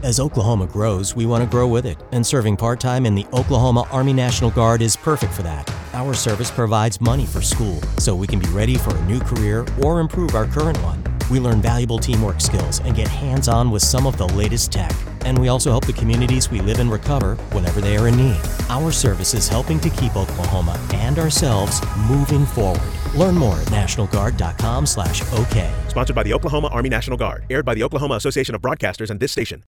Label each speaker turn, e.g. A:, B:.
A: As Oklahoma grows, we want to grow with it, and serving part-time in the Oklahoma Army National Guard is perfect for that. Our service provides money for school, so we can be ready for a new career or improve our current one. We learn valuable teamwork skills and get hands-on with some of the latest tech. And we also help the communities we live in recover whenever they are in need. Our service is helping to keep Oklahoma and ourselves moving forward. Learn more at NationalGuard.com/OK.
B: Sponsored by the Oklahoma Army National Guard. Aired by the Oklahoma Association of Broadcasters and this station.